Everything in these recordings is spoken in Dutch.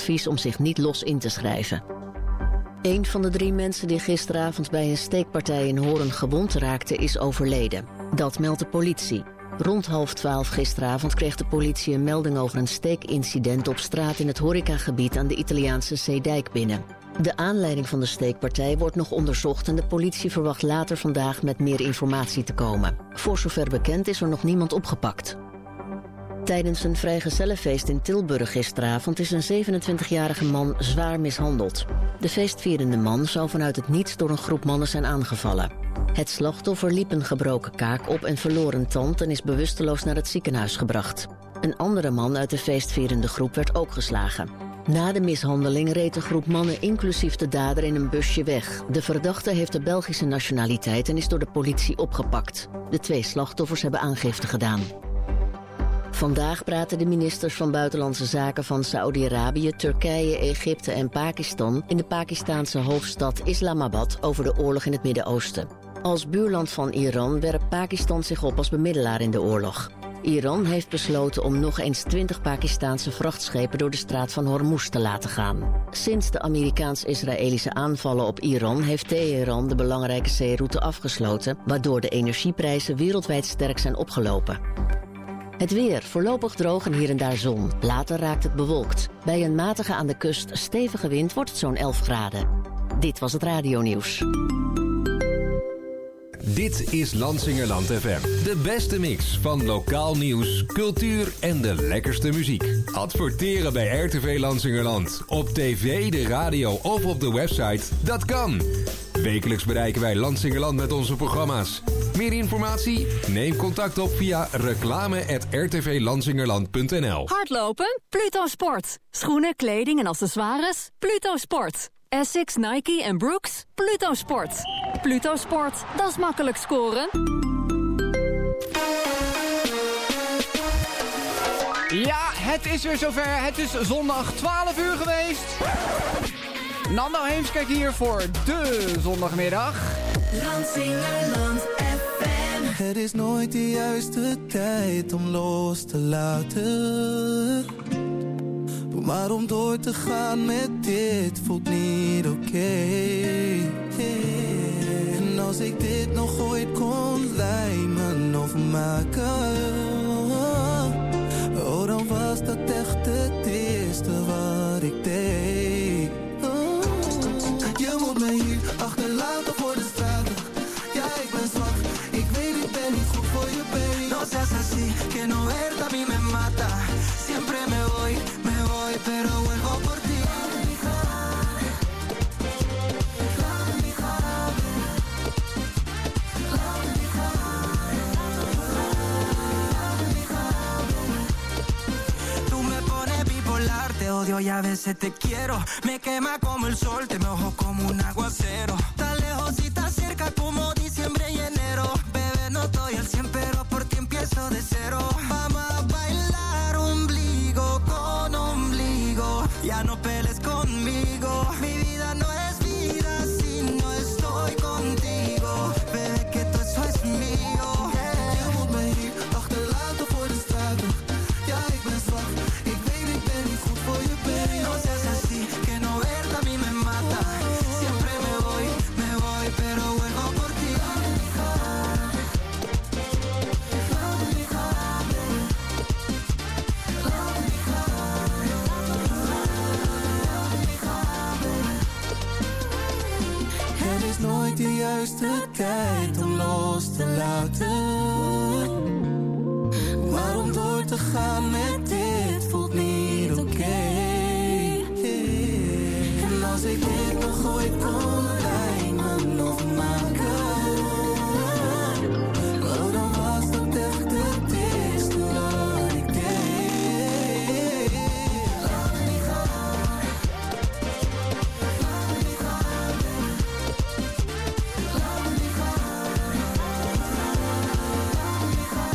advies om zich niet los in te schrijven. Een van de 3 mensen die gisteravond bij een steekpartij in Hoorn gewond raakte is overleden. Dat meldt de politie. Rond 11:30 gisteravond kreeg de politie een melding over een steekincident op straat in het horecagebied aan de Italiaanse Zeedijk binnen. De aanleiding van de steekpartij wordt nog onderzocht en de politie verwacht later vandaag met meer informatie te komen. Voor zover bekend is er nog niemand opgepakt. Tijdens een vrijgezellenfeest in Tilburg gisteravond is een 27-jarige man zwaar mishandeld. De feestvierende man zou vanuit het niets door een groep mannen zijn aangevallen. Het slachtoffer liep een gebroken kaak op en verloor een tand en is bewusteloos naar het ziekenhuis gebracht. Een andere man uit de feestvierende groep werd ook geslagen. Na de mishandeling reed de groep mannen inclusief de dader in een busje weg. De verdachte heeft de Belgische nationaliteit en is door de politie opgepakt. De 2 slachtoffers hebben aangifte gedaan. Vandaag praten de ministers van Buitenlandse Zaken van Saoedi-Arabië, Turkije, Egypte en Pakistan in de Pakistanse hoofdstad Islamabad over de oorlog in het Midden-Oosten. Als buurland van Iran werpt Pakistan zich op als bemiddelaar in de oorlog. Iran heeft besloten om nog eens 20 Pakistanse vrachtschepen door de straat van Hormuz te laten gaan. Sinds de Amerikaans-Israëlische aanvallen op Iran heeft Teheran de belangrijke zeeroute afgesloten, waardoor de energieprijzen wereldwijd sterk zijn opgelopen. Het weer, voorlopig droog en hier en daar zon. Later raakt het bewolkt. Bij een matige aan de kust stevige wind wordt het zo'n 11 graden. Dit was het radionieuws. Dit is Lansingerland FM. De beste mix van lokaal nieuws, cultuur en de lekkerste muziek. Adverteren bij RTV Lansingerland. Op tv, de radio of op de website. Dat kan. Wekelijks bereiken wij Lansingerland met onze programma's. Meer informatie? Neem contact op via reclame@rtvlansingerland.nl. Hardlopen? Pluto Sport. Schoenen, kleding en accessoires? Pluto Sport. Essex, Nike en Brooks? Pluto Sport. Pluto Sport, dat is makkelijk scoren. Ja, het is weer zover. Het is zondag 12 uur geweest. Nando Heemskerk hier voor de zondagmiddag. Lansingerland FM. Het is nooit de juiste tijd om los te laten. Maar om door te gaan met dit voelt niet oké. En als ik dit nog ooit kon lijmen of maken, oh, dan was dat echt het eerste wat ik deed. Oh, je moet me hier achterlaten voor de straat. Ja, ik ben zwak, ik weet ik ben niet goed voor je been. No seas así, que no verte a mí me mata. Siempre me voy, pero vuelvo por ti. Tú me pones bipolar, te odio y a veces te quiero. Me quema como el sol, te mojo como un aguacero. Tan lejos y tan cerca como diciembre y enero. Bebé, no estoy al 100, pero por ti empiezo de cero. Vamos a bailar ombligo con ombligo. Ya no pelees conmigo. Mi vida no es vida si no estoy contigo. Bebé, que todo eso es mío. Je moet me hier achterlaten voor de straat. Ja, ik ben zwak. Ik weet ik ben niet goed voor je been. No seas así, que no verte a mí me mata. Siempre me voy, pero vuelvo por ti. Het is nooit de juiste tijd om los te laten. Maar om door te gaan met dit voelt niet oké. En als ik dit nog ooit kon lijmen of maken, oh, dan was dat echt het eerste wat ik deed. Laat me niet gaan. Laat me niet gaan. Laat me niet gaan. Laat me niet gaan.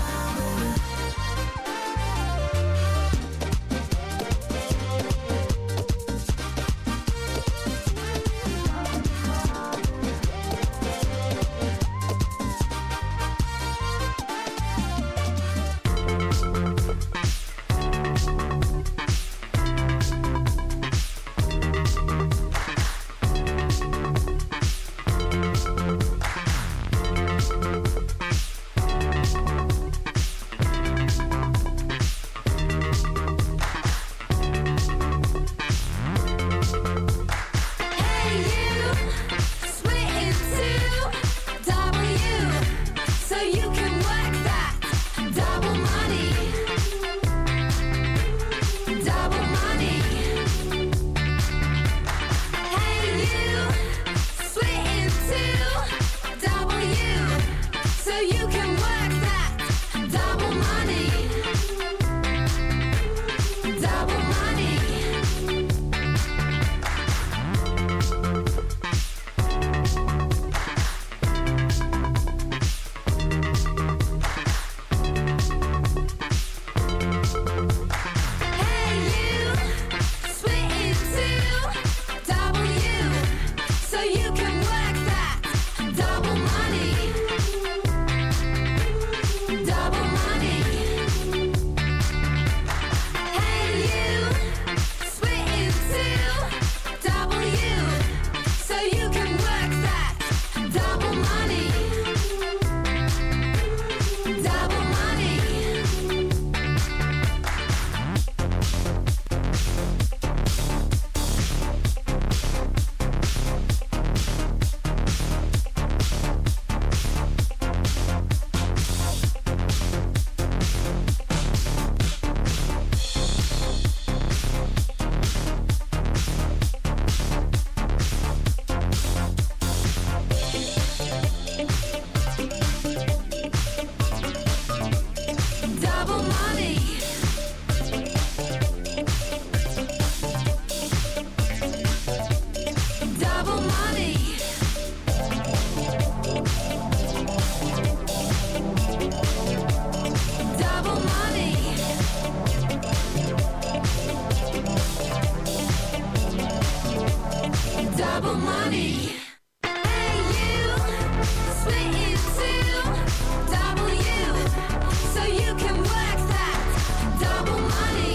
double money. Hey you, split in two, double you, so you can work that double money.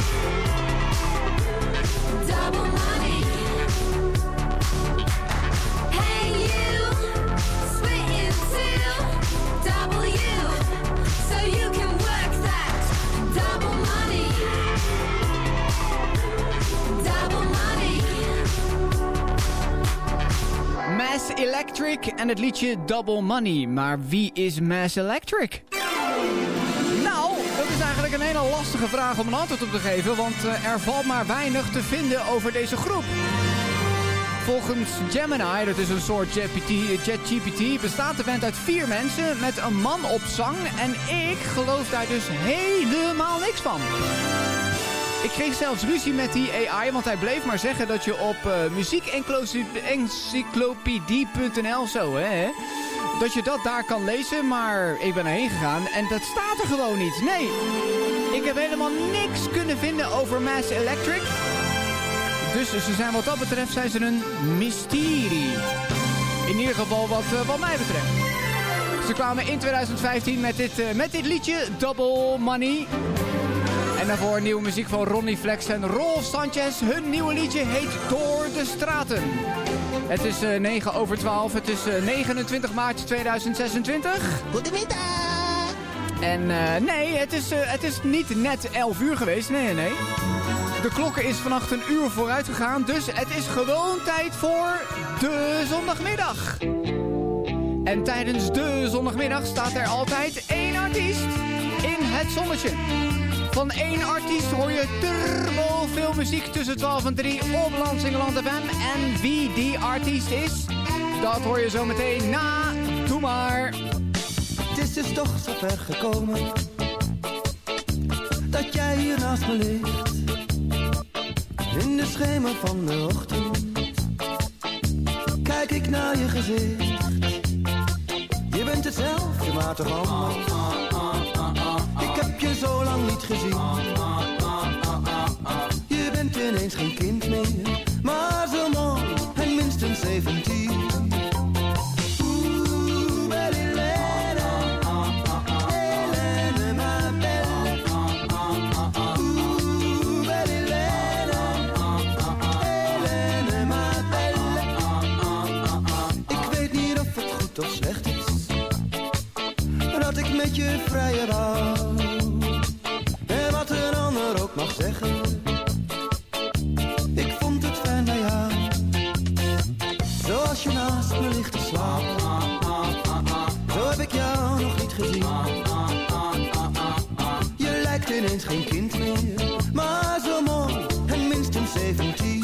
Double money. Hey you, split in two, double you, so you can work that double money. Double money. Mass Electric en het liedje Double Money. Maar wie is Mass Electric? Nou, dat is eigenlijk een hele lastige vraag om een antwoord op te geven, want er valt maar weinig te vinden over deze groep. Volgens Gemini, dat is een soort ChatGPT, bestaat de band uit 4 mensen met een man op zang en ik geloof daar dus helemaal niks van. Ik kreeg zelfs ruzie met die AI, want hij bleef maar zeggen dat je op muziekencyclopedie.nl dat je dat daar kan lezen, maar ik ben erheen gegaan en dat staat er gewoon niet. Nee, ik heb helemaal niks kunnen vinden over Mass Electric. Dus ze zijn wat dat betreft zijn ze een mysterie. In ieder geval wat mij betreft. Ze kwamen in 2015 met dit liedje, Double Money. En daarvoor nieuwe muziek van Ronnie Flex en Rolf Sanchez. Hun nieuwe liedje heet Door de Straten. Het is 9:12, het is 29 maart 2026. Goedemiddag! En nee, het is niet net 11 uur geweest, nee. De klokken is vannacht een uur vooruit gegaan, dus het is gewoon tijd voor de zondagmiddag. En tijdens de zondagmiddag staat er altijd 1 artiest in het zonnetje. Van 1 artiest hoor je turbo veel muziek tussen 12 en 3 op Lansingerland FM. En wie die artiest is, dat hoor je zo meteen na. Doe maar. Het is dus toch zo ver gekomen dat jij hier naast me ligt. In de schemer van de ochtend kijk ik naar je gezicht. Je bent hetzelfde, maar toch anders. Ik heb je zo lang niet gezien. Je bent ineens geen kind meer, maar zo mooi en minstens 17. Of slecht is dat ik met je vrije wou. En wat een ander ook mag zeggen, ik vond het fijn bij jou. Zoals je naast me ligt te slapen, zo heb ik jou nog niet gezien. Je lijkt ineens geen kind meer, maar zo mooi en minstens 17.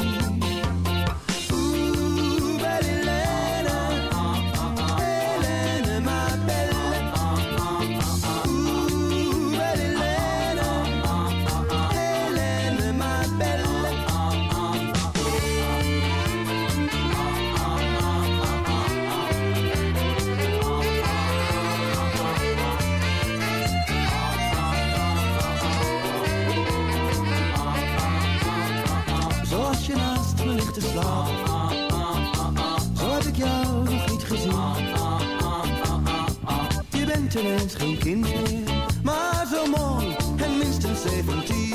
Zo heb ik jou nog niet gezien. Je bent ineens geen kind meer, maar zo mooi en minstens 17.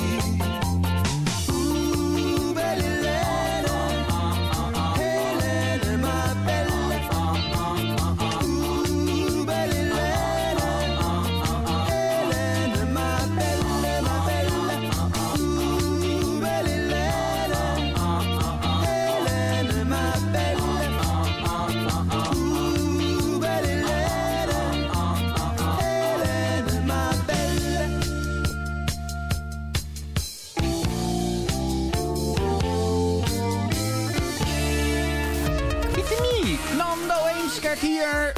Hier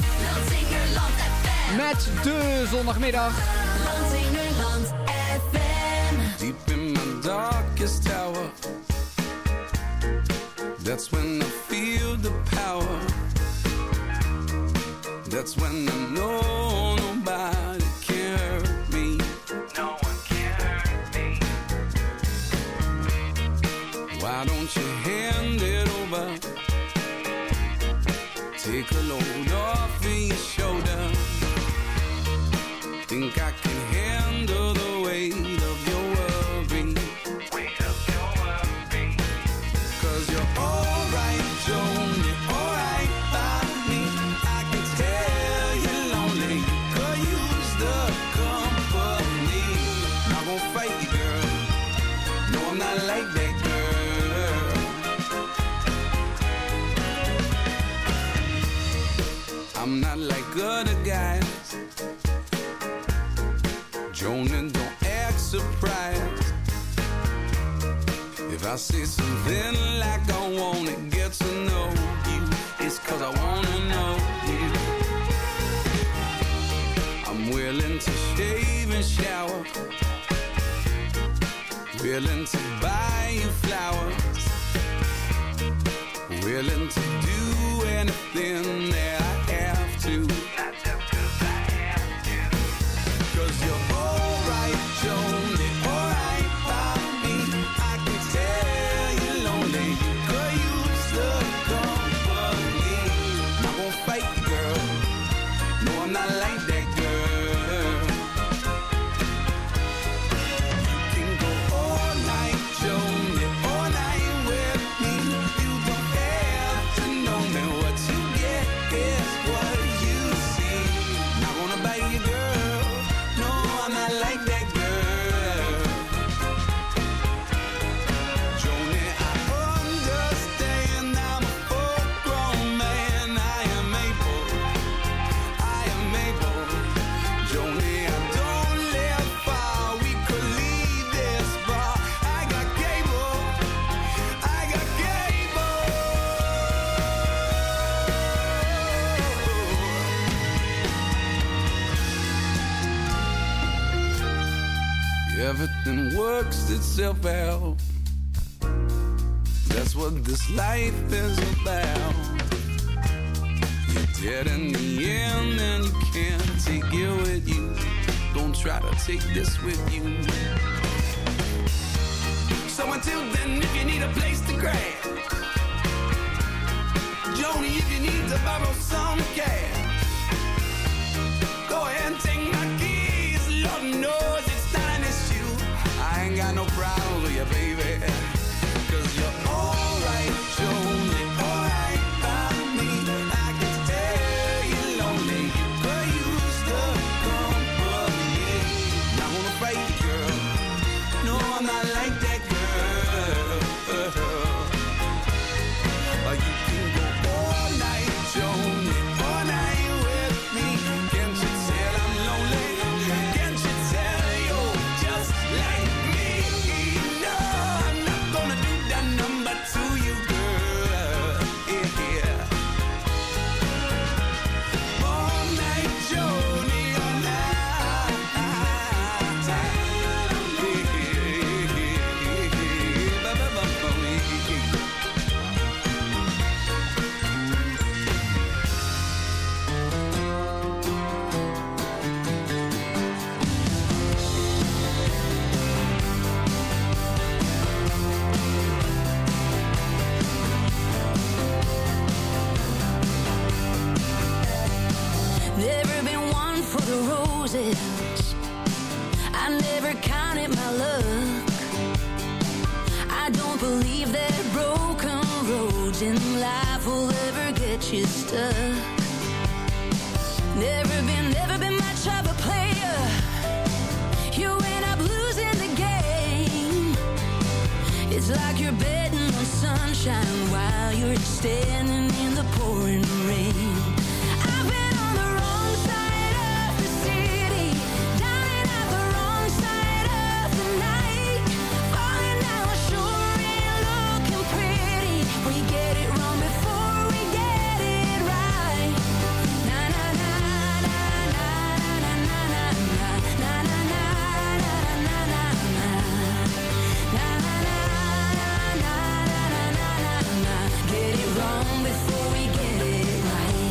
met de zondagmiddag. Lansingerland FM. Deep in my darkest tower, that's when I feel the power. That's when I know nobody can hurt me. No one can hurt me. Why don't you hand it over? Take a load off of your shoulder. Think I can handle the weight of your worry. Cause you're alright, Joan, you're alright by me. I can tell you're lonely, could use the company. Not gonna fight you, girl. No, I'm not like that, girl. I'm not like other guys. Joan, and don't act surprised if I say something like I wanna get to know you. It's cause I wanna know you. I'm willing to shave and shower, willing to buy you flowers, willing to do anything that I have to. Cause you're alright, Joan, you're alright by me. I can tell you're lonely, could use the company. Not gonna fight you, girl. No, I'm not like that, girl. You can go all night, Joan, you're all night with me. You don't have to know me. What you get is what you see. Not gonna bite you, girl. No, I'm not like that, girl. Joni, I understand I'm a full-grown man. I am able. Joni, I don't live far. We could leave this bar. I got cable. Everything works itself out. That's what this life is about. You're dead in the end and you can't take it with you. Don't try to take this with you. So until then, if you need a place to crash, Joni, if you need to borrow some cash, go ahead and take my keys. Lord knows it's not an issue. I ain't got no problem with you, baby. Cause you're alright, Joan, you're alright by me. I can tell you're lonely, you could use the company. Not gonna fight you, girl. No, I'm not like that, girl. You can go all night, Joan, all night with me. Can't you tell I'm lonely? Can't you tell you're just like me? No, I'm not gonna do that number to you, girl. Yeah. All night, Joni, all night. Never been one for the roses. I never counted my luck. I don't believe that broken roads in life will ever get you stuck. Never been much of a player. You end up losing the game. It's like you're betting on sunshine while you're standing in the pouring rain. I've been on the wrong side of the city, down and out the wrong side of the night. Falling down sure ain't looking pretty. We get it wrong before we get it right. Na na na na na na na na na na na na na na na na na na na. Get it wrong before we get it right.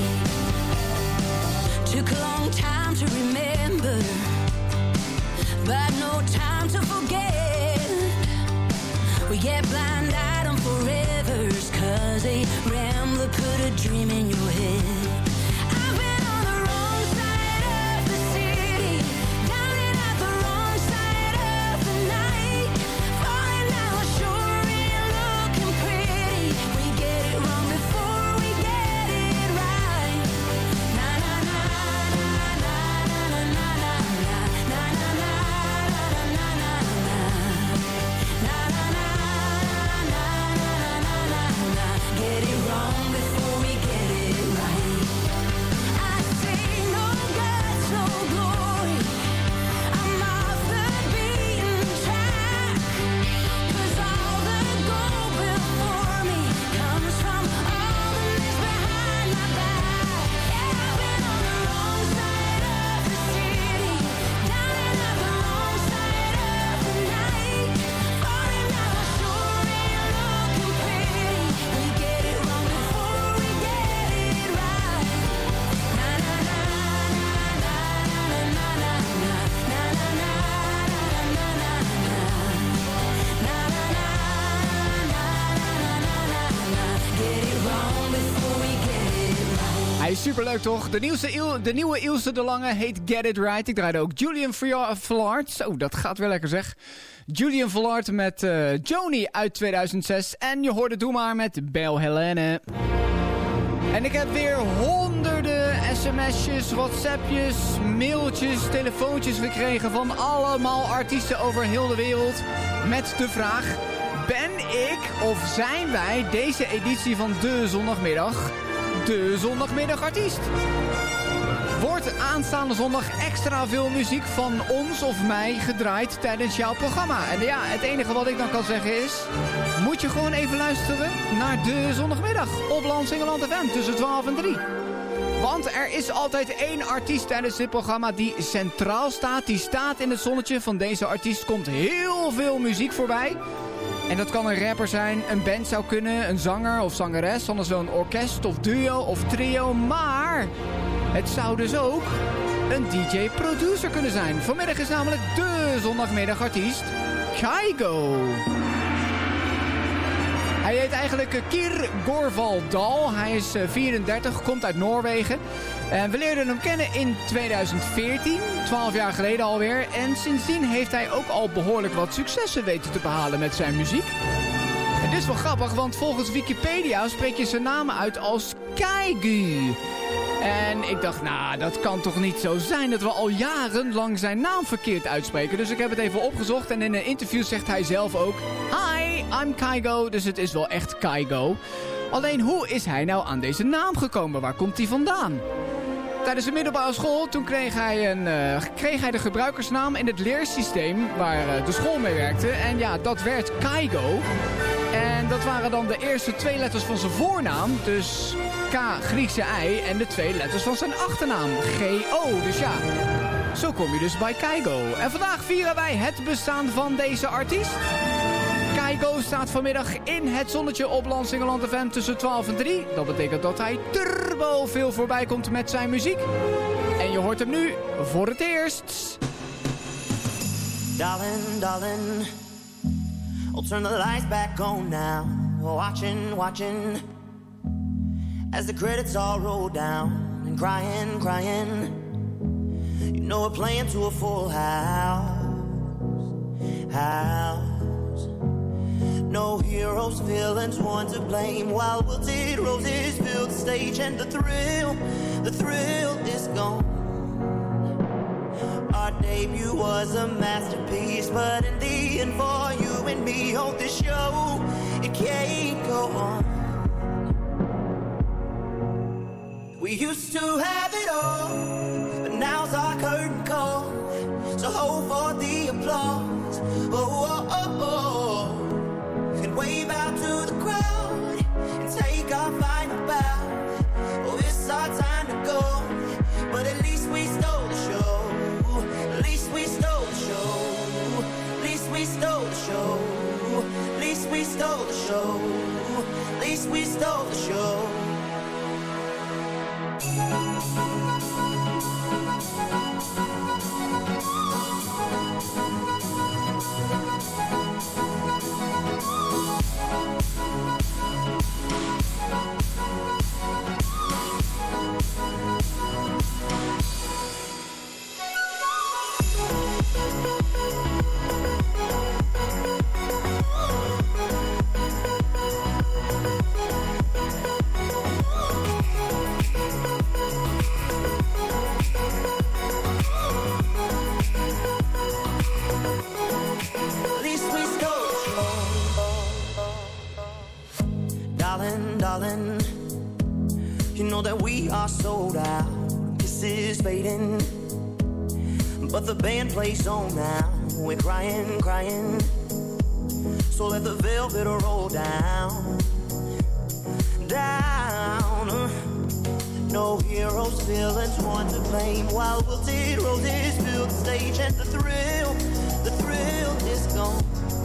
Hij is superleuk toch? De nieuwe Ilse de Lange heet Get It Right. Ik draaide ook Julian Villard. Zo, dat gaat wel lekker zeg. Julian Villard met Joni uit 2006. En je hoorde Doe Maar met Bel Helene. En ik heb weer honderden sms'jes, whatsappjes, mailtjes, telefoontjes gekregen van allemaal artiesten over heel de wereld. Met de vraag, ben ik of zijn wij deze editie van de zondagmiddagartiest? Wordt aanstaande zondag extra veel muziek van ons of mij gedraaid tijdens jouw programma? En ja, het enige wat ik dan kan zeggen is, moet je gewoon even luisteren naar de zondagmiddag op Lansingerland FM tussen 12 en 3. Want er is altijd één artiest tijdens dit programma die centraal staat. Die staat in het zonnetje. Van deze artiest komt heel veel muziek voorbij. En dat kan een rapper zijn, een band zou kunnen, een zanger of zangeres, anders wel een orkest of duo of trio. Maar het zou dus ook een DJ-producer kunnen zijn. Vanmiddag is namelijk de zondagmiddagartiest Kygo. Hij heet eigenlijk Kir Gorvaldal. Hij is 34, komt uit Noorwegen. En we leerden hem kennen in 2014, 12 jaar geleden alweer. En sindsdien heeft hij ook al behoorlijk wat successen weten te behalen met zijn muziek. En dit is wel grappig, want volgens Wikipedia spreek je zijn naam uit als Kygo. En ik dacht, nou, dat kan toch niet zo zijn dat we al jarenlang zijn naam verkeerd uitspreken. Dus ik heb het even opgezocht en in een interview zegt hij zelf ook, Hi, I'm Kygo, dus het is wel echt Kygo. Alleen hoe is hij nou aan deze naam gekomen? Waar komt hij vandaan? Tijdens de middelbare school, toen kreeg hij de gebruikersnaam in het leersysteem waar de school mee werkte. En ja, dat werd Kygo. En dat waren dan de eerste 2 letters van zijn voornaam. Dus K, Griekse I, en de 2 letters van zijn achternaam. G-O. Dus ja, zo kom je dus bij Kygo. En vandaag vieren wij het bestaan van deze artiest. Kygo staat vanmiddag in het zonnetje op Lansingerland FM tussen 12 en 3. Dat betekent dat hij turbo veel voorbij komt met zijn muziek. En je hoort hem nu voor het eerst. Darling, darling, I'll turn the lights back on now. Watching, watching, as the credits all roll down. And crying, crying, you know we're playing to a full house. No heroes, villains, one to blame. While wilted roses fill the stage, and the thrill is gone. Our debut was a masterpiece, but in the end, for you and me, on this show, it can't go on. We used to have it all, but now's our curtain call. So hold for the applause. Oh, oh, oh, oh. And wave out to the crowd and take our final bow. Oh, it's our time to go, but at least we stole the show. At least we stole the show. At least we stole the show. At least we stole the show. At least we stole the show. Darling, you know that we are sold out. This is fading, but the band plays on now. We're crying, crying, so let the velvet roll down, down. No heroes, villains, one to blame. While wilted roses fill the stage, and the thrill is gone.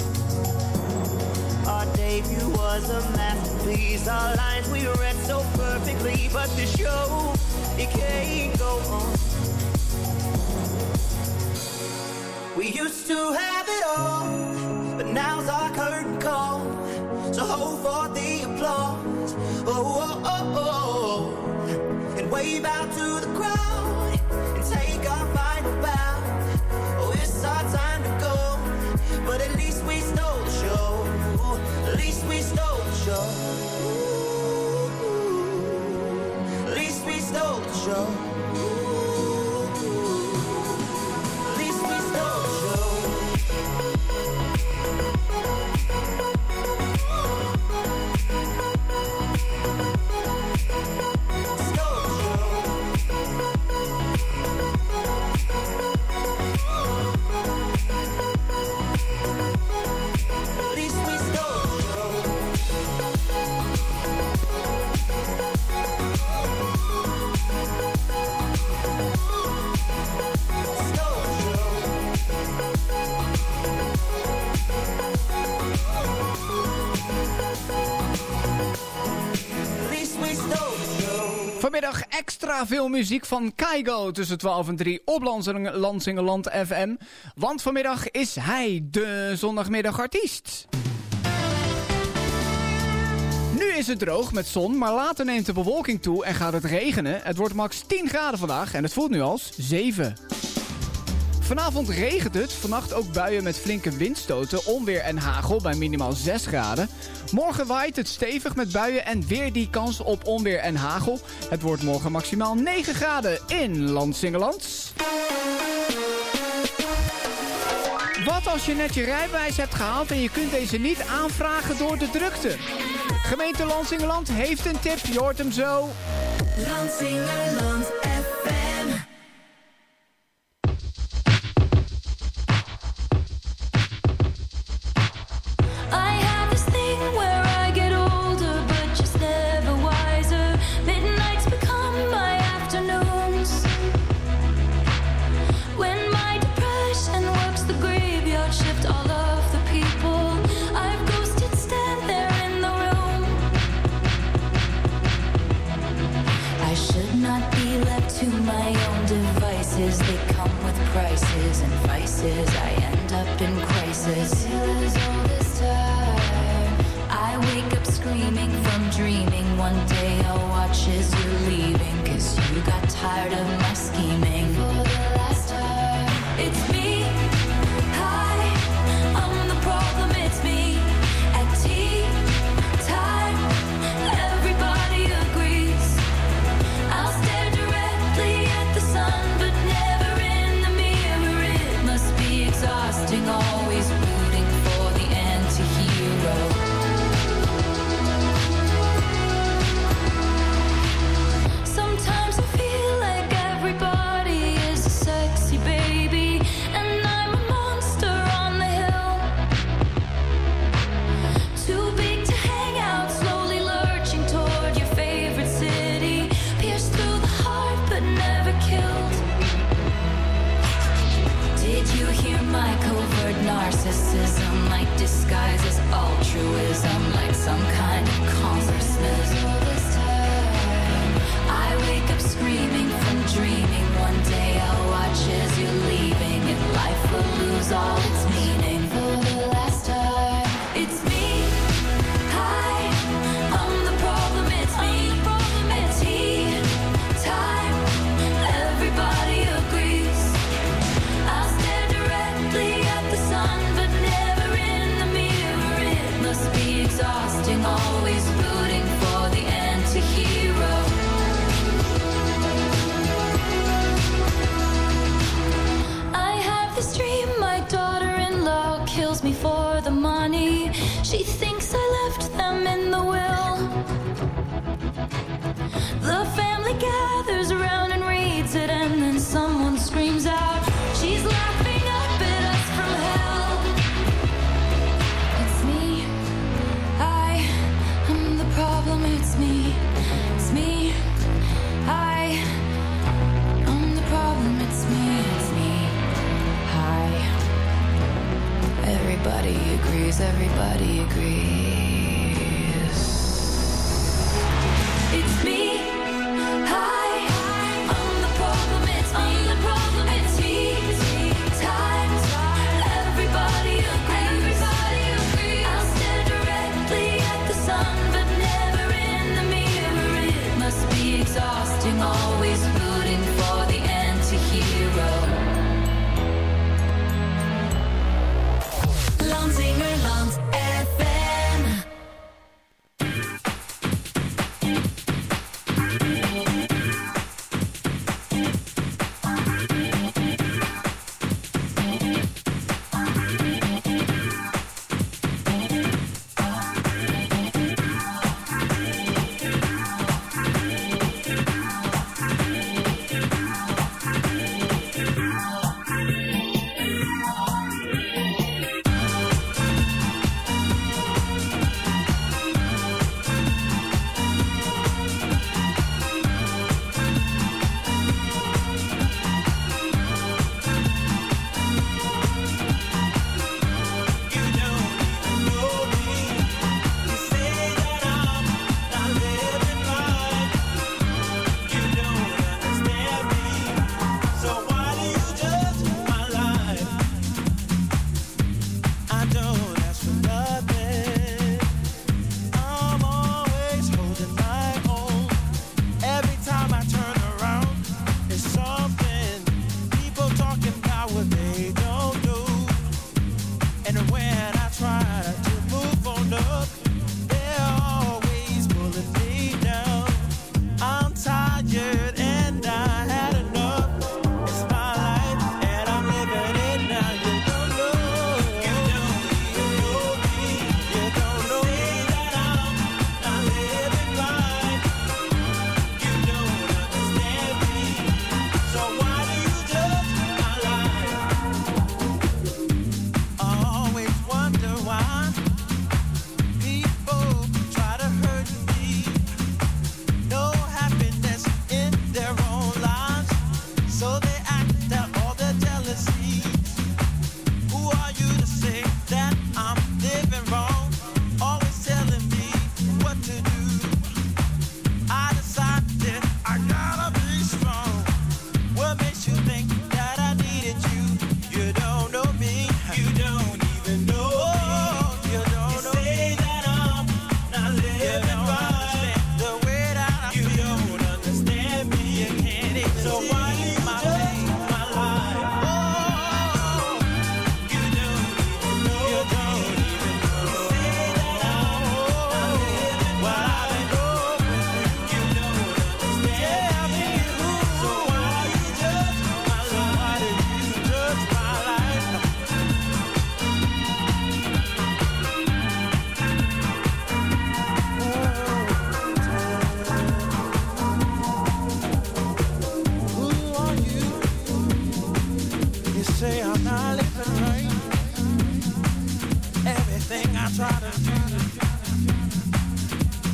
Our debut was a masterpiece. Our lines we read so perfectly, but the show, it can't go on. We used to have it all, but now's our curtain call. So hold for the applause. Oh, oh, oh, oh. And wave out to the crowd and take our final bow. Oh, it's our time to go, but at least we stole the show. At least we stole the show. At least we stole the show. At least we stole the show. Vanmiddag extra veel muziek van Kygo tussen 12 en 3 op Lansingerland FM. Want vanmiddag is hij de zondagmiddagartiest. Nu is het droog met zon, maar later neemt de bewolking toe en gaat het regenen. Het wordt max 10 graden vandaag en het voelt nu als 7. Vanavond regent het, vannacht ook buien met flinke windstoten, onweer en hagel bij minimaal 6 graden. Morgen waait het stevig met buien en weer die kans op onweer en hagel. Het wordt morgen maximaal 9 graden in Lansingerland. Wat als je net je rijbewijs hebt gehaald en je kunt deze niet aanvragen door de drukte? Gemeente Lansingerland heeft een tip, je hoort hem zo. Lansingerland FM. They come with prices and vices. I end up in crisis. All this time, I wake up screaming from dreaming. One day I'll watch as you're leaving, 'cause you got tired of my scheming. For the last time, it's me. Hi, I'm the problem. It's me. At tea time, everybody agrees. I'll stare directly at the sun, but never in the mirror. It must be exhausting, always rooting for the anti-hero. Sometimes I feel like everybody is a sexy baby, and I'm a monster on the hill. Too big to hang out, slowly lurching toward your favorite city. Pierced through the heart, but never killed. Did you hear my covert narcissism? Like disguise as altruism, like some kind of consciousness. All this time, I wake up screaming from dreaming. One day I'll watch as you're leaving, and life will lose all its meaning. For the last time, it's me. Hi, I'm the problem. It's me. At tea time, everybody agrees. I'll stare directly at the sun, but never in the mirror. It must be exhausting, always rooting for the anti-hero. I have this dream, my daughter-in-law kills me for the money. She thinks I left them in the will. The family gathers around and reads it, and then someone screams out, she's laughing up at us from hell. It's me. I'm the problem. It's me. It's me. I'm the problem. It's me. It's me. Hi. Everybody agrees. Everybody agrees. It's me. Hi. I'm the problem. It's me. I'm the problem. It's tea time. Everybody agrees. Everybody agrees. I'll stare directly at the sun, but never in the mirror. It must be exhausting, all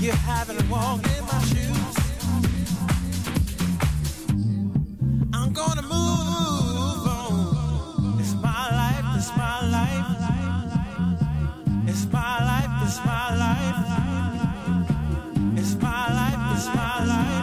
you haven't walked in my shoes. I'm gonna move on. It's my life, it's my life. It's my life, it's my life. It's my life, it's my life.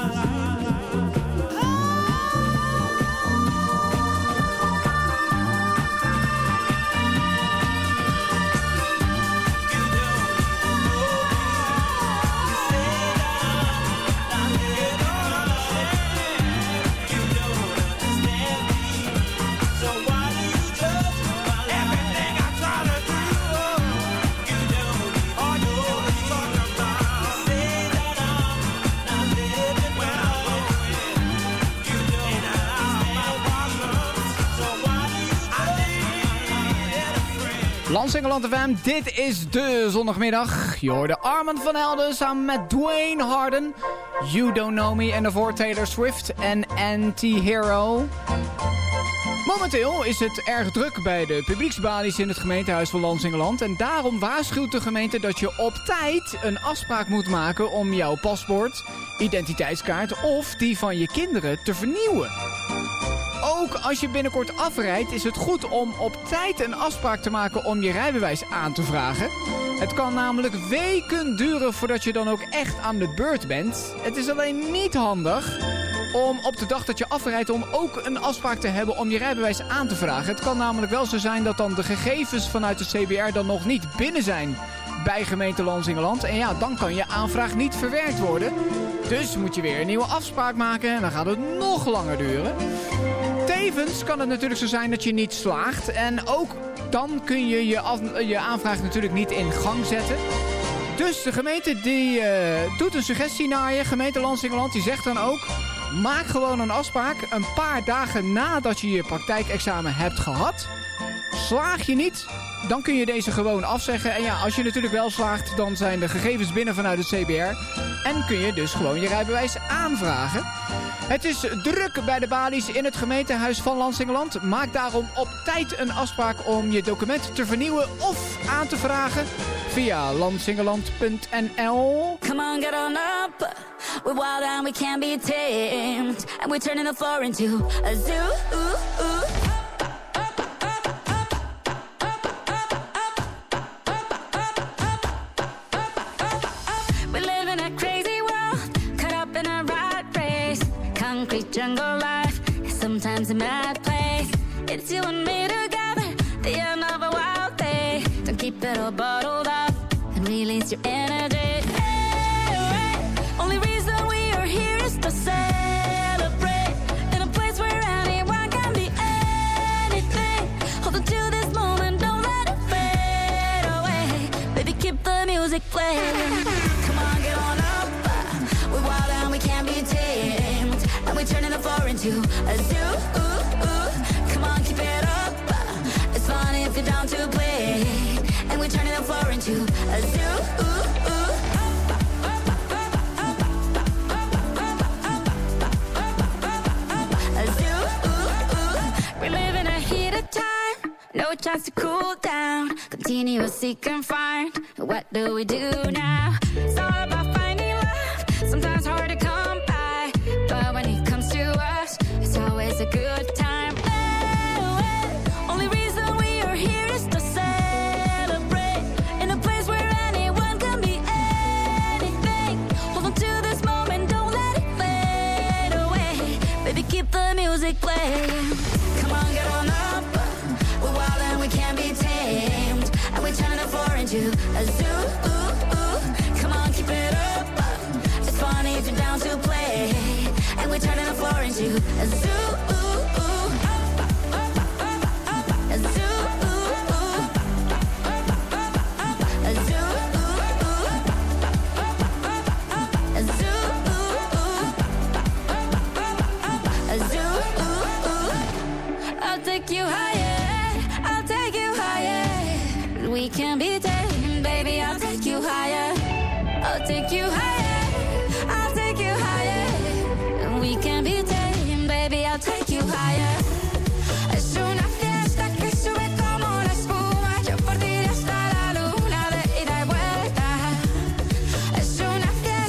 Lansingerland FM, dit is de zondagmiddag. Je hoorde Armand van Helden samen met Dwayne Harden. You Don't Know Me en daarvoor Taylor Swift en Anti-Hero. Momenteel is het erg druk bij de publieksbalies in het gemeentehuis van Lansingerland. En daarom waarschuwt de gemeente dat je op tijd een afspraak moet maken om jouw paspoort, identiteitskaart of die van je kinderen te vernieuwen. Ook als je binnenkort afrijdt is het goed om op tijd een afspraak te maken om je rijbewijs aan te vragen. Het kan namelijk weken duren voordat je dan ook echt aan de beurt bent. Het is alleen niet handig om op de dag dat je afrijdt om ook een afspraak te hebben om je rijbewijs aan te vragen. Het kan namelijk wel zo zijn dat dan de gegevens vanuit de CBR dan nog niet binnen zijn bij gemeente Lansingerland. En ja, dan kan je aanvraag niet verwerkt worden. Dus moet je weer een nieuwe afspraak maken en dan gaat het nog langer duren. Tevens kan het natuurlijk zo zijn dat je niet slaagt. En ook dan kun je je aanvraag natuurlijk niet in gang zetten. Dus de gemeente die doet een suggestie naar je. Gemeente Lansingerland die zegt dan ook: maak gewoon een afspraak een paar dagen nadat je je praktijkexamen hebt gehad. Slaag je niet, dan kun je deze gewoon afzeggen. En ja, als je natuurlijk wel slaagt, dan zijn de gegevens binnen vanuit het CBR. En kun je dus gewoon je rijbewijs aanvragen. Het is druk bij de balies in het gemeentehuis van Lansingerland. Maak daarom op tijd een afspraak om je document te vernieuwen of aan te vragen via lansingerland.nl. Come on, get on up. We're wild and we can't be tamed. And we're turning the floor into a zoo. Jungle life is sometimes a mad place. It's you and me together, the end of a wild day. Don't keep it all bottled up and release your energy. Hey, only reason we are here is to celebrate in a place where anyone can be anything. Hold on to this moment, don't let it fade away. Baby, keep the music playing. Come on, get on up. We're wild and we can't be tamed. And we're turning the floor into a zoo. Come on, keep it up. It's fun if you're down to play. And we're turning the floor into a zoo. A zoo. We're living a heated time. No chance to cool down. Continuously confined. What do we do now? It's all about finding love. Sometimes hard to come by. But when it comes to us, it's always a good time. Only reason we are here is to celebrate in a place where anyone can be anything. Hold on to this moment, don't let it fade away. Baby, keep the music playing. Come on, get on up. We're wild and we can't be tamed. And we're turning the floor into a zoo. Come on, keep it up. It's funny if you're down to play. And we're turning the floor into a zoo. A zoo. A zoo. A zoo. A zoo. I'll take you higher. I'll take you higher. We can be tamed, baby. I'll take you higher. I'll take you higher. I'll take you higher. We can be tamed, baby. I'll take you higher. Es una fiesta que sube como la espuma. Yo por ti hasta la luna de ida y vuelta. Es una fiesta.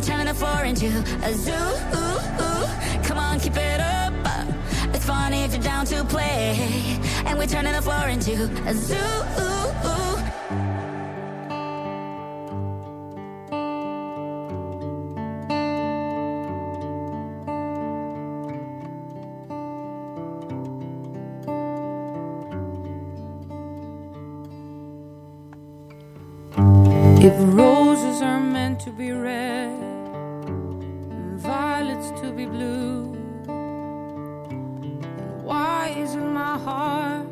turning the floor into a zoo. Come on, keep it up. It's fun if you're down to play. And we're turning the floor into a zoo. If roses are meant to be red and violets to be blue, why isn't my heart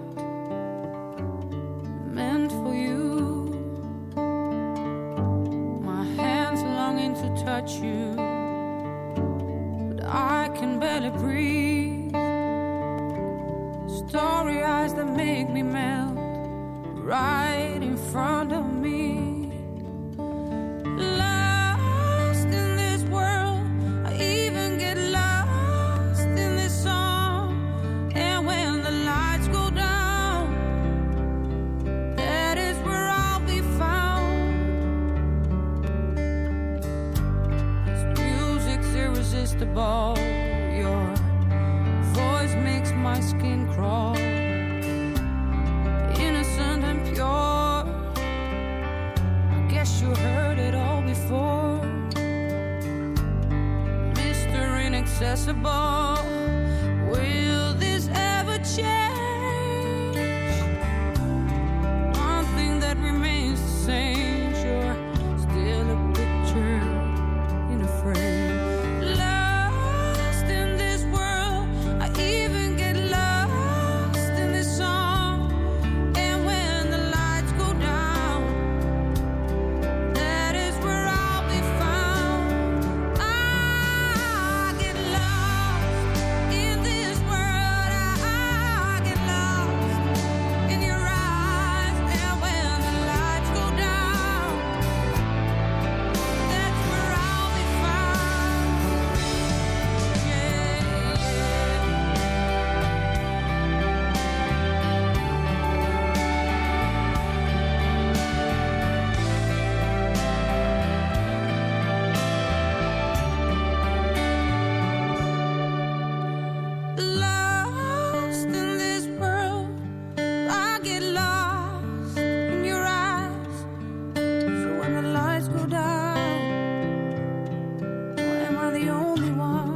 meant for you? My hands longing to touch you, but I can barely breathe. Starry eyes that make me melt right in front of me. Lost in this world, I even get lost in this song. And when the lights go down, that is where I'll be found. This music's irresistible. Your voice makes my skin crawl. Innocent and pure, I guess you heard it all before. Mr. Inaccessible, will this ever change? One thing that remains the same, you're still a picture in a frame. Lost in this world, I even get lost in this song. And when the lights go down, that is where I'll be found. I get lost in this world. I get lost in your eyes. And when the lights go down, that's where I'll be found. Yeah, lost in this world, I get lost in your eyes. So when the lights go down, or am I the only one?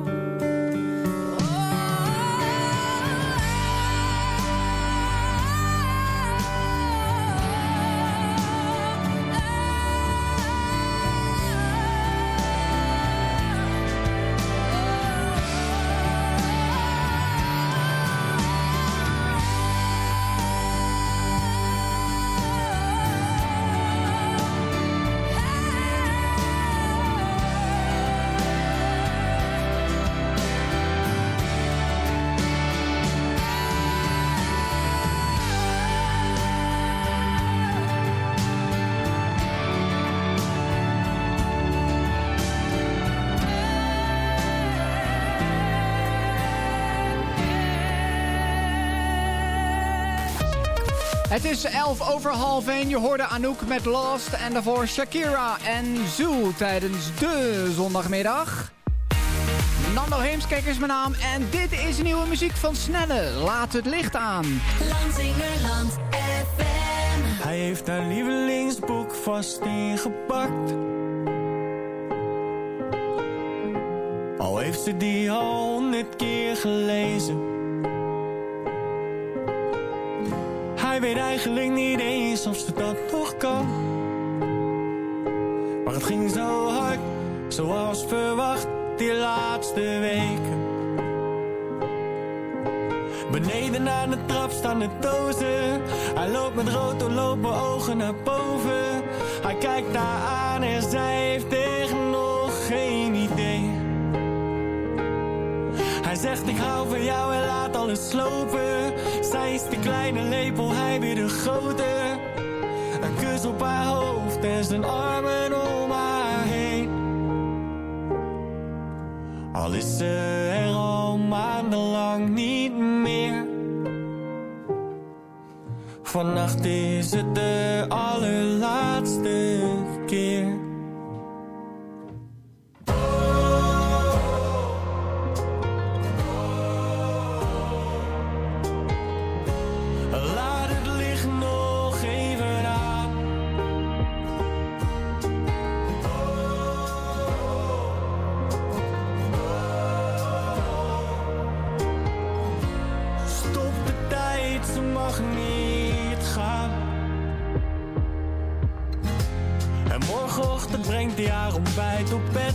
Het is 1:11. Je hoorde Anouk met Lost en daarvoor Shakira en Zoo tijdens de zondagmiddag. Nando Heemskerk is mijn naam en dit is nieuwe muziek van Snelle. Laat het licht aan. Lansingerland FM. Hij heeft haar lievelingsboek vast ingepakt. Al heeft ze die al 100 keer gelezen. Hij weet eigenlijk niet eens of ze dat nog kan. Maar het ging zo hard, zoals verwacht, die laatste weken. Beneden aan de trap staan de dozen. Hij loopt met rood doorlopen ogen naar boven. Hij kijkt haar aan en zij heeft echt nog geen idee. Hij zegt ik hou van jou en laat alles slopen. Zij is de kleine lepel, hij weer de grote. Een kus op haar hoofd en zijn armen om haar heen. Al is ze er al maandenlang niet meer. Vannacht is het de allerlaatste keer. mag niet gaan. En morgenochtend brengt hij haar ontbijt op bed.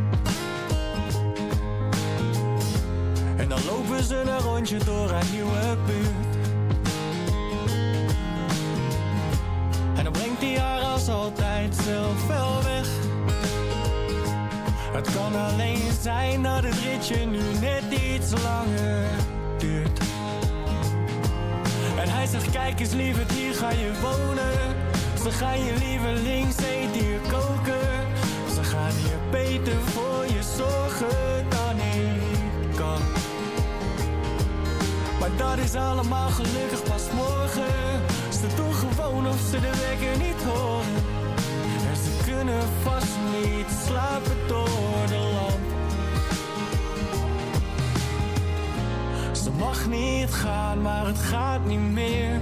En dan lopen ze een rondje door haar nieuwe buurt. En dan brengt hij haar als altijd zelf wel weg. Het kan alleen zijn dat het ritje nu net iets langer duurt. En hij zegt, kijk eens lieverd, hier ga je wonen. Ze gaan je lievelingseten hier koken. Ze gaan hier beter voor je zorgen dan ik kan. Maar dat is allemaal gelukkig pas morgen. Ze doen gewoon of ze de wekker niet horen. En ze kunnen vast niet slapen door de lamp. Ze mag niet gaan, maar het gaat niet meer.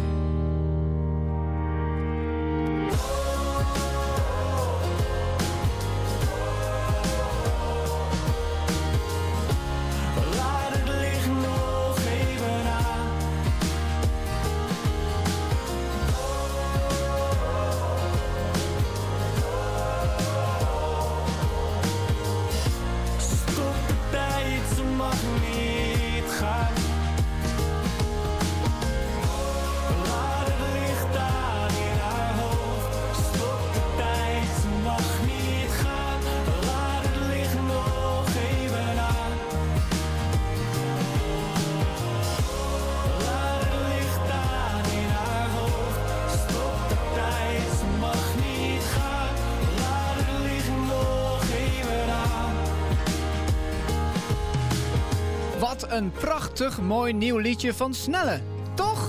Een prachtig mooi nieuw liedje van Snelle, toch?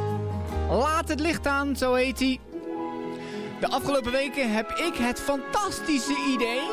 Laat het licht aan, zo heet hij. De afgelopen weken heb ik het fantastische idee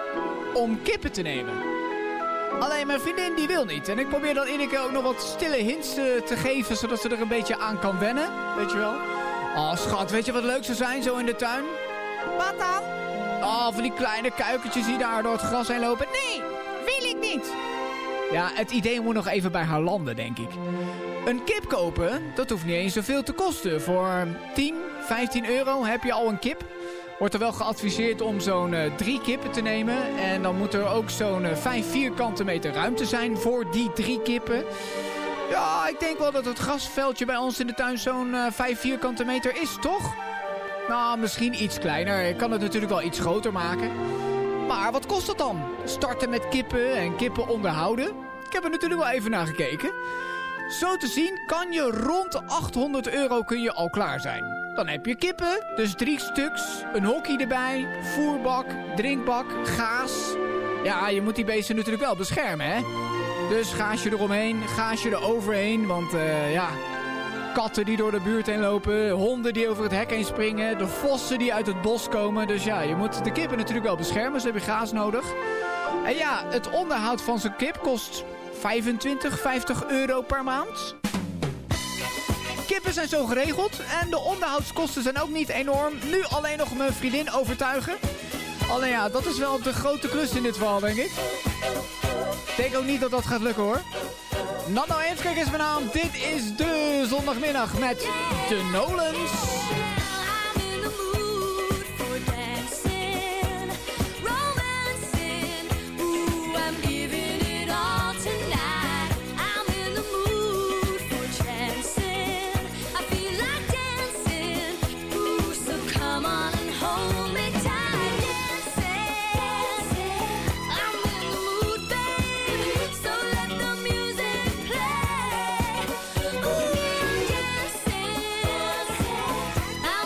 om kippen te nemen. Alleen mijn vriendin die wil niet. En ik probeer dan iedere keer ook nog wat stille hints te geven, zodat ze er een beetje aan kan wennen. Weet je wel? Oh schat, weet je wat leuk zou zijn zo in de tuin? Wat dan? Oh, van die kleine kuikentjes die daar door het gras heen lopen. Nee, wil ik niet. Ja, het idee moet nog even bij haar landen, denk ik. Een kip kopen, dat hoeft niet eens zoveel te kosten. Voor 10, 15 euro heb je al een kip. Wordt er wel geadviseerd om zo'n 3 kippen te nemen. En dan moet er ook zo'n 5 vierkante meter ruimte zijn voor die 3 kippen. Ja, ik denk wel dat het grasveldje bij ons in de tuin zo'n 5 vierkante meter is, toch? Nou, misschien iets kleiner. Ik kan het natuurlijk wel iets groter maken. Maar wat kost dat dan? Starten met kippen en kippen onderhouden? Ik heb er natuurlijk wel even naar gekeken. Zo te zien kan je rond de 800 euro kun je al klaar zijn. Dan heb je kippen, dus 3 stuks, een hokje erbij, voerbak, drinkbak, gaas. Ja, je moet die beesten natuurlijk wel beschermen, hè? Dus gaasje eromheen, gaasje eroverheen, want ja... Katten die door de buurt heen lopen, honden die over het hek heen springen, de vossen die uit het bos komen. Dus ja, je moet de kippen natuurlijk wel beschermen, dus heb je gaas nodig. En ja, het onderhoud van zo'n kip kost 25, 50 euro per maand. Kippen zijn zo geregeld en de onderhoudskosten zijn ook niet enorm. Nu alleen nog mijn vriendin overtuigen. Alleen ja, dat is wel de grote klus in dit verhaal, denk ik. Ik denk ook niet dat dat gaat lukken, hoor. Nando Eemskerk is mijn naam. Dit is de zondagmiddag met de Nolans. I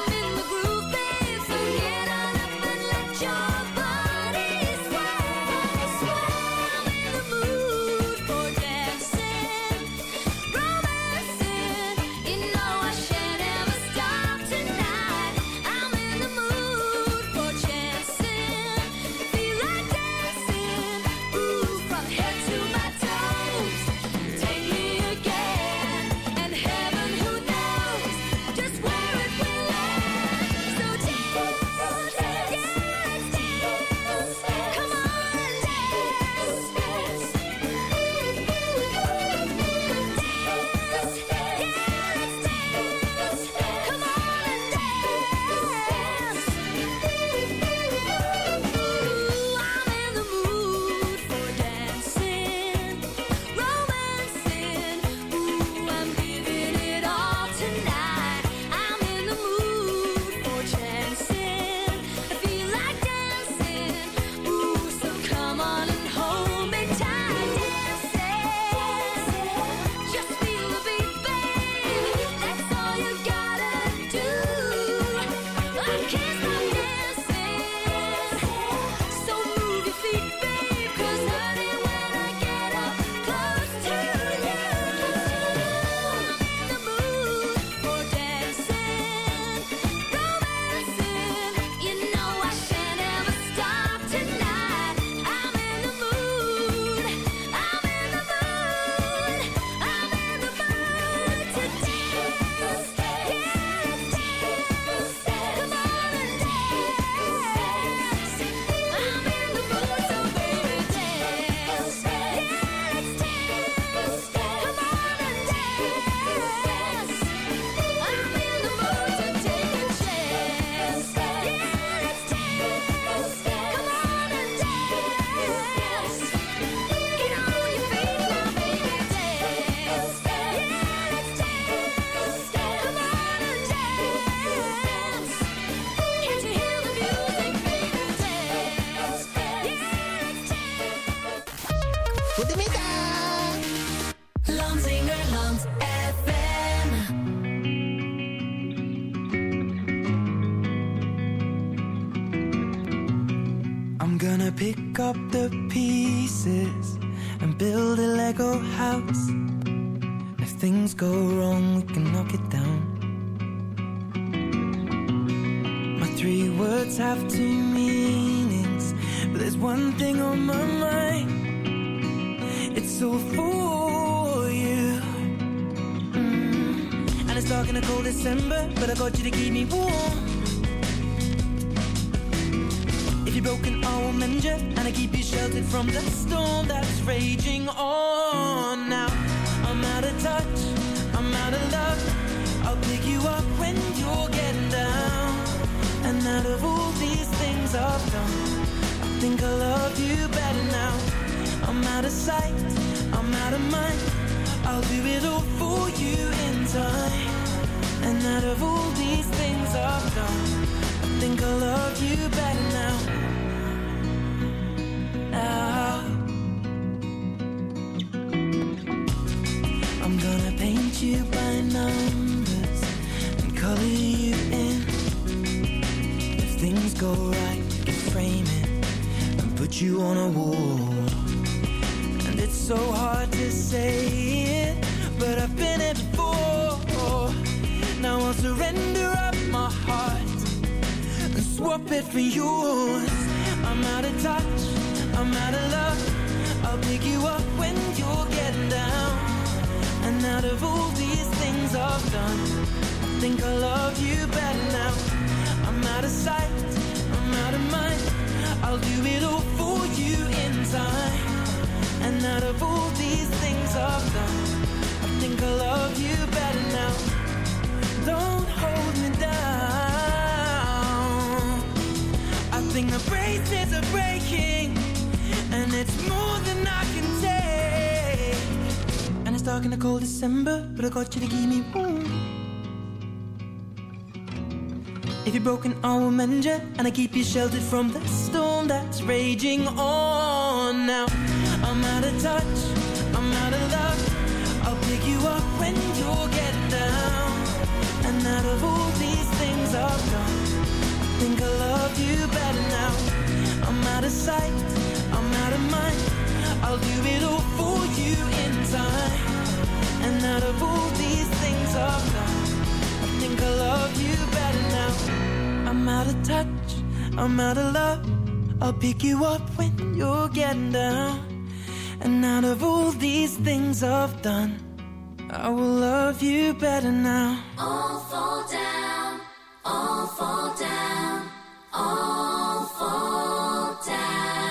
pick up the pieces and build a Lego house. If things go wrong, we can knock it down. My 3 words have 2 meanings, but there's one thing on my mind. It's all for you. And it's dark in a cold December, but I got you to keep me warm. If you're broken, I will mend you, and I keep you sheltered from the storm that's raging on. Now I'm out of touch, I'm out of love. I'll pick you up when you're getting down. And out of all these things I've done, I think I love you better now. I'm out of sight, I'm out of mind. I'll do it all for you in time. And out of all these things I've done, I think I love you better now. Now I'm gonna paint you by numbers and color you in. If things go right, we can frame it and put you on a wall. And it's so hard to say it, but I've been it before. Now I'll surrender up my heart and swap it for yours. I'm out of touch, I'm out of love. I'll pick you up when you're getting down. And out of all these things I've done, I think I love you better now. I'm out of sight, I'm out of mind. I'll do it all for you in time. And out of all these things I've done, I think I love you better now. Don't hold me down. I think the bracelets are breaking, and it's more than I can take. And it's dark in the cold December, but I got you to keep me warm. If you're broken, I will mend you, and I keep you sheltered from the storm that's raging on. Now I'm out of touch, I'm out of love. I'll pick you up when you're getting down. And out of all these things I've done, I think I love you better now. I'm out of sight, I'm out of mind. I'll do it all for you in time. And out of all these things I've done, I think I love you better now. I'm out of touch, I'm out of love. I'll pick you up when you're getting down. And out of all these things I've done, I will love you better now. All fall down, all fall down, all fall down.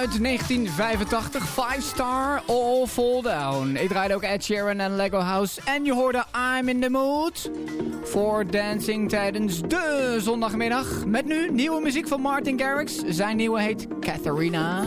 uit 1985. 5 Star All Fall Down. Ik draaide ook Ed Sheeran en Lego House. En je hoorde I'm in the Mood voor dancing tijdens de zondagmiddag. Met nu nieuwe muziek van Martin Garrix. Zijn nieuwe heet Katharina.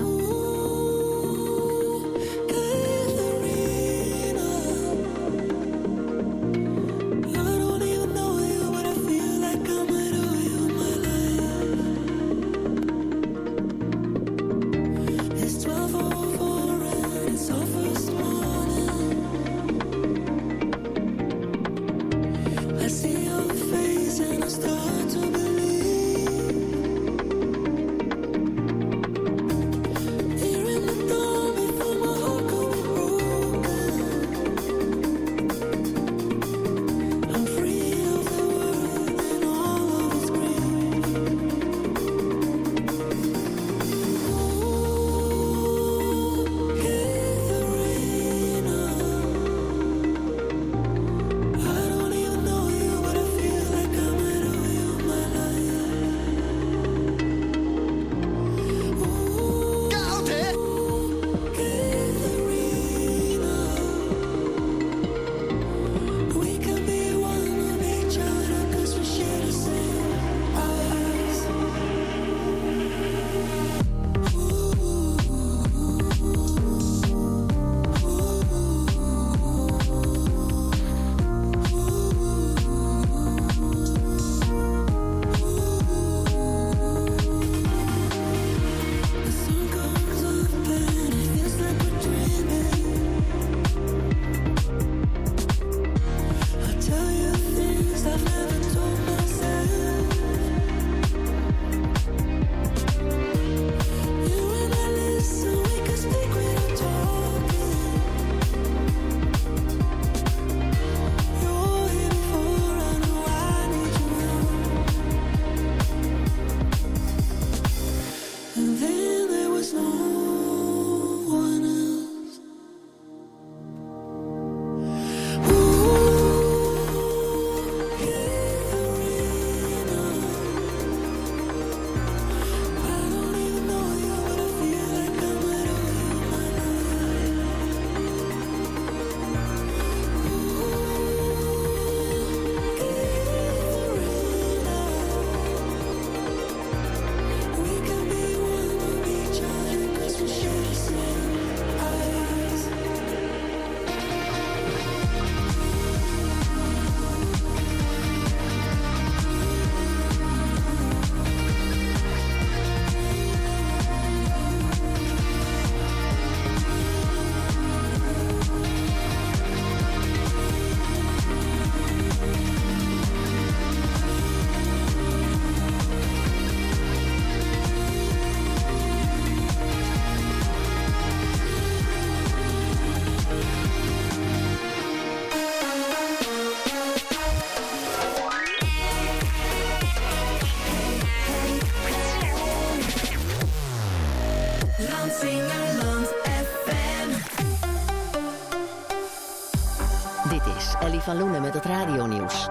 Ellie van Loenen met het radionieuws.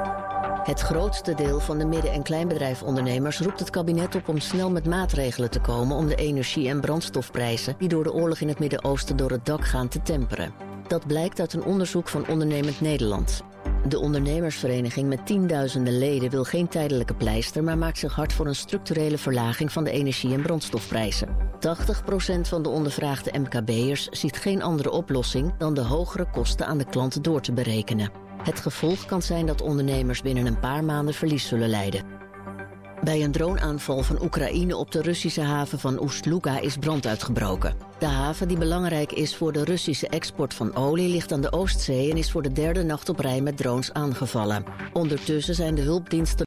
Het grootste deel van de midden- en kleinbedrijfondernemers roept het kabinet op om snel met maatregelen te komen om de energie- en brandstofprijzen die door de oorlog in het Midden-Oosten door het dak gaan te temperen. Dat blijkt uit een onderzoek van Ondernemend Nederland. De ondernemersvereniging met tienduizenden leden wil geen tijdelijke pleister, maar maakt zich hard voor een structurele verlaging van de energie- en brandstofprijzen. 80% van de ondervraagde MKB'ers ziet geen andere oplossing dan de hogere kosten aan de klanten door te berekenen. Het gevolg kan zijn dat ondernemers binnen een paar maanden verlies zullen lijden. Bij een droneaanval van Oekraïne op de Russische haven van Ust-Luga is brand uitgebroken. De haven, die belangrijk is voor de Russische export van olie, ligt aan de Oostzee en is voor de derde nacht op rij met drones aangevallen. Ondertussen zijn de hulpdiensten